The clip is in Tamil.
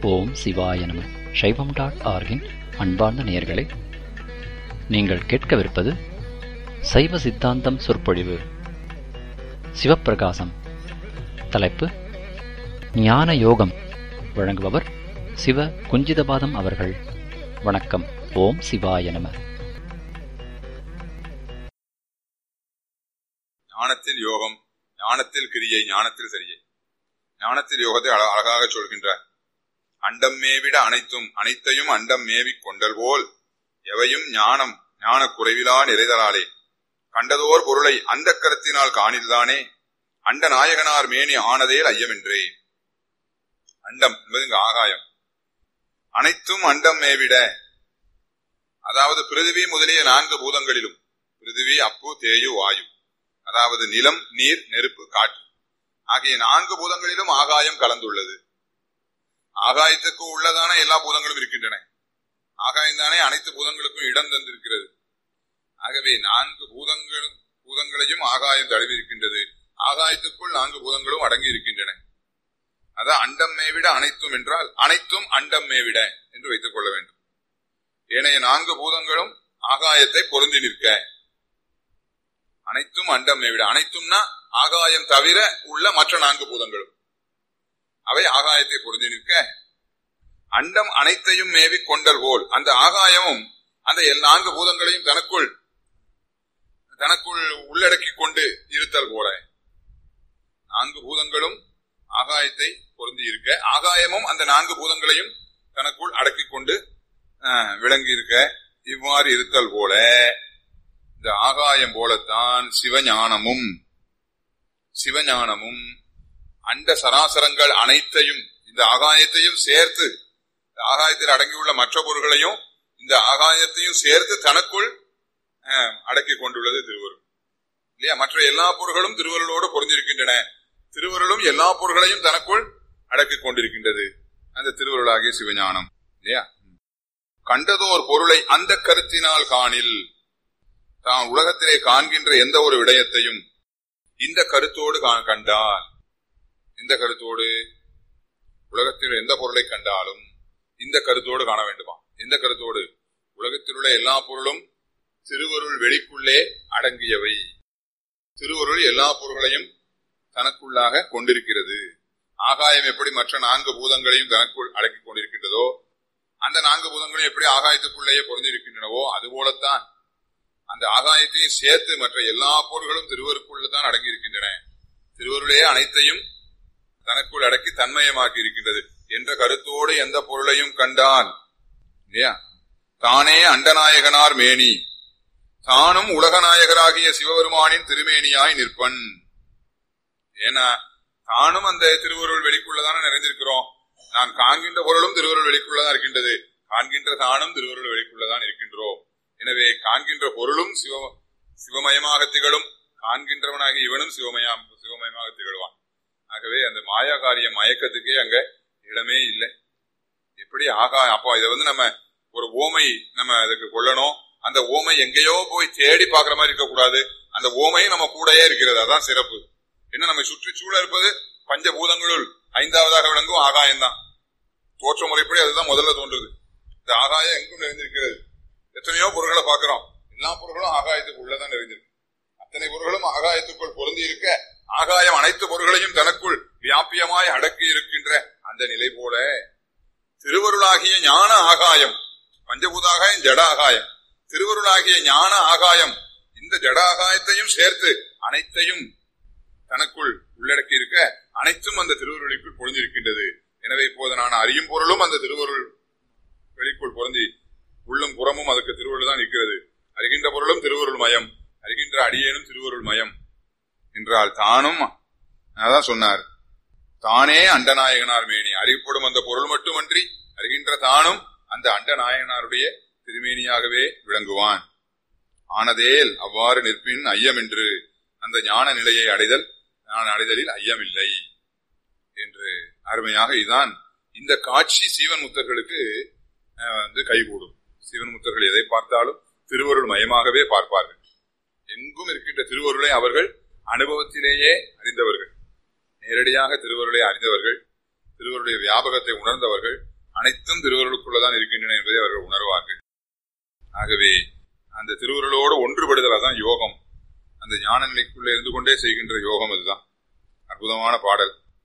ஓம் சிவாய நம. சைவம்.org-இன் அன்பார்ந்த நேயர்களே, நீங்கள் கேட்கவிருப்பது சைவ சித்தாந்தம் சொற்பொழிவு. சிவப்பிரகாசம். தலைப்பு ஞான யோகம். வழங்குபவர் சிவ குஞ்சிதபாதம் அவர்கள். வணக்கம். ஓம் சிவாய நம. ஞானத்தில் யோகம், ஞானத்தில் கிரியை, ஞானத்தில் சரியை. ஞானத்தில் யோகத்தை அழகாக சொல்கின்றார். அண்டம் மேவிட அனைத்தும், அனைத்தையும் அண்டம் மேவிக் கொண்டல் போல் எவையும் ஞானம் ஞான குறைவிலா நிறைதலாலே கண்டதோர் பொருளை அந்த கருத்தினால் காணில்தானே அண்ட நாயகனார் மேனி ஆனதேல் ஐயமென்றே. அண்டம் என்பது இங்கு ஆகாயம். அனைத்தும் அண்டம் மேவிட, அதாவது பிருதிவி முதலிய 4 பூதங்களிலும், பிருதிவி, அப்பு, தேயு, வாயு, அதாவது நிலம், நீர், நெருப்பு, காற்று ஆகிய 4 பூதங்களிலும் ஆகாயம் கலந்துள்ளது. ஆகாயத்துக்கு உள்ளதான எல்லா பூதங்களும் இருக்கின்றன. ஆகாயம்தானே அனைத்து பூதங்களுக்கும் இடம் தந்திருக்கிறது. ஆகவே 4 பூதங்களையும் ஆகாயம் தழுவி இருக்கின்றது. ஆகாயத்துக்குள் 4 பூதங்களும் அடங்கி இருக்கின்றன. அதான் அண்டம் மேவிட அனைத்தும் என்றால் அனைத்தும் அண்டம் மேவிட என்று வைத்துக் கொள்ள வேண்டும். ஏனைய 4 பூதங்களும் ஆகாயத்தை பொருந்தி நிற்க. அனைத்தும் அண்டம் மேவிட, அனைத்தும்னா ஆகாயம் தவிர உள்ள மற்ற 4 பூதங்களும் அவை ஆகாயத்தை பொருந்தி நிற்க. அண்டம் அனைத்தையும் மேவி கொண்டல் போல் அந்த ஆகாயமும் அந்த 4 பூதங்களையும் தனக்குள் உள்ளடக்கி கொண்டு இருத்தல் போல 4 பூதங்களும் ஆகாயத்தை பொருந்தி இருக்க, ஆகாயமும் அந்த 4 பூதங்களையும் தனக்குள் அடக்கி கொண்டு விளங்கி இருக்க. இவ்வாறு இருத்தல் போல இந்த ஆகாயம் போலத்தான் சிவஞானமும் அண்ட சராசரங்கள் அனைத்தையும், இந்த ஆகாயத்தையும் சேர்த்து, ஆகாயத்தில் அடங்கியுள்ள மற்ற பொருள்களையும் இந்த ஆகாயத்தையும் சேர்த்து தனக்குள் அடக்கி கொண்டுள்ளது திருவருள் இல்லையா? மற்ற எல்லா பொருள்களும் திருவருளோடு பொருந்திருக்கின்றன. திருவருளும் எல்லா பொருள்களையும் தனக்குள் அடக்கி கொண்டிருக்கின்றது. அந்த திருவருளாகிய சிவஞானம் இல்லையா? கண்டதோர் பொருளை அந்த கருத்தினால் காணில், தான் உலகத்திலே காண்கின்ற எந்த ஒரு விடயத்தையும் இந்த கருத்தோடு கண்டால், இந்த கருத்தோடு உலகத்தில் எந்த பொருளை கண்டாலும் இந்த கருத்தோடு காண வேண்டுமா? எந்த கருத்தோடு? உலகத்தில் உள்ள எல்லா பொருளும் திருவருள் வெளிக்குள்ளே அடங்கியவை. திருவருள் எல்லா பொருள்களையும் தனக்குள்ளாக கொண்டிருக்கிறது. ஆகாயம் எப்படி மற்ற 4 பூதங்களையும் தனக்குள் அடக்கி கொண்டிருக்கின்றதோ, அந்த 4 பூதங்களையும் எப்படி ஆகாயத்துக்குள்ளேயே பொருந்திருக்கின்றனவோ, அதுபோலத்தான் அந்த ஆகாயத்தையும் சேர்த்து மற்ற எல்லா பொருள்களும் திருவருக்குள்ளதான் அடங்கி இருக்கின்றன. திருவருளே அனைத்தையும் தனக்குள் அடக்கி தன்மயமாக்கி இருக்கின்றது என்ற கருத்தோடு எந்த பொருளையும் கண்டால் இல்லையா, தானே அண்டநாயகனார் மேனி, தானும் உலகநாயகராகிய சிவபெருமானின் திருமேனியாய் நிற்பன். ஏன்னா தானும் அந்த திருவருள் வெளிக்குள்ளதான நிறைந்திருக்கிறோம். நான் காண்கின்ற பொருளும் திருவருள் வெளிக்குள்ளதான் இருக்கின்றது. காண்கின்ற தானும் திருவருள் வெளிக்குள்ளதான் இருக்கின்றோம். எனவே காண்கின்ற பொருளும் சிவமயமாக திகழும், காண்கின்றவனாகிய இவனும் சிவமயமாக திகழ்வான். ஆகவே அந்த மாயாகாரிய மயக்கத்துக்கே அங்க இடமே இல்லை. எப்படி அப்போ இதை நம்ம ஒரு ஓமை நம்ம அதுக்கு கொள்ளணும். அந்த ஓமை எங்கேயோ போய் தேடி பார்க்கிற மாதிரி இருக்கக்கூடாது. அந்த ஓமையும் நம்ம கூடயே இருக்கிறது. அதான் சிறப்பு. என்ன, நம்ம சுற்றிச்சூழ இருப்பது பஞ்சபூதங்களுள் 5வதாக விளங்கும் ஆகாயம்தான். தோற்ற முறைப்படி அதுதான் முதல்ல தோன்றுது. இந்த ஆகாயம் எங்கும் நிறைந்திருக்கிறது. எத்தனையோ பொருள்களை பார்க்கிறோம். எல்லா பொருள்களும் ஆகாயத்துக்கு உள்ளதான் நிறைந்திருக்கு. அத்தனை பொருள்களும் ஆகாயத்துக்குள் பொருந்தி இருக்க, ஆகாயம் அனைத்து பொருள்களையும் தனக்குள் வியாபியமாய் அடக்கி இருக்கின்ற அந்த நிலை போல திருவருளாகிய ஞான ஆகாயம், பஞ்சபூத ஆகாயம் ஜட ஆகாயம், திருவருளாகிய ஞான ஆகாயம் இந்த ஜட ஆகாயத்தையும் சேர்த்து அனைத்தையும் தனக்குள் உள்ளடக்கி இருக்க, அனைத்தும் அந்த திருவருளுக்குள் பொருந்திருக்கின்றது. எனவே இப்போது நான் அறியும் பொருளும் அந்த திருவருள் வெளிக்குள் பொருந்தி, உள்ளும் புறமும் அதுக்கு திருவருள் தான் இருக்கிறது. அறிகின்ற பொருளும் திருவருள் மயம், அறிகின்ற அடியேனும் திருவருள் மயம் என்றால் தானும் அதான் சொன்னார். தானே அண்டநாயகனார் மேனி, அறியப்படும் அந்த பொருள் மட்டுமன்றி அறிகின்ற தானும் அந்த அண்டநாயகனாருடைய திருமேனியாகவே விளங்குவான். ஆனதேல் அவ்வாறு நிற்பின் ஐயம் என்று, அந்த ஞான நிலையை அடைதலில் ஐயமில்லை என்று அருமையாக இதுதான் இந்த காட்சி சீவன் முத்தர்களுக்கு கைகூடும். சீவன் முத்தர்கள் எதை பார்த்தாலும் திருவருள் மயமாகவே பார்ப்பார்கள். எங்கும் இருக்கின்ற திருவருளை அவர்கள் அனுபவத்திலேயே அறிந்தவர்கள், நேரடியாக திருவருளை அறிந்தவர்கள், திருவருடைய வியாபகத்தை உணர்ந்தவர்கள், அனைத்தும் திருவருளுக்குள்ளதான் இருக்கின்றன என்பதை அவர்கள் உணர்வார்கள். ஆகவே அந்த திருவருளோடு ஒன்றுபடுதல் தான் யோகம். அந்த ஞான நிலைக்குள்ளே இருந்து கொண்டே செய்கின்ற யோகம் அதுதான். அற்புதமான பாடல்.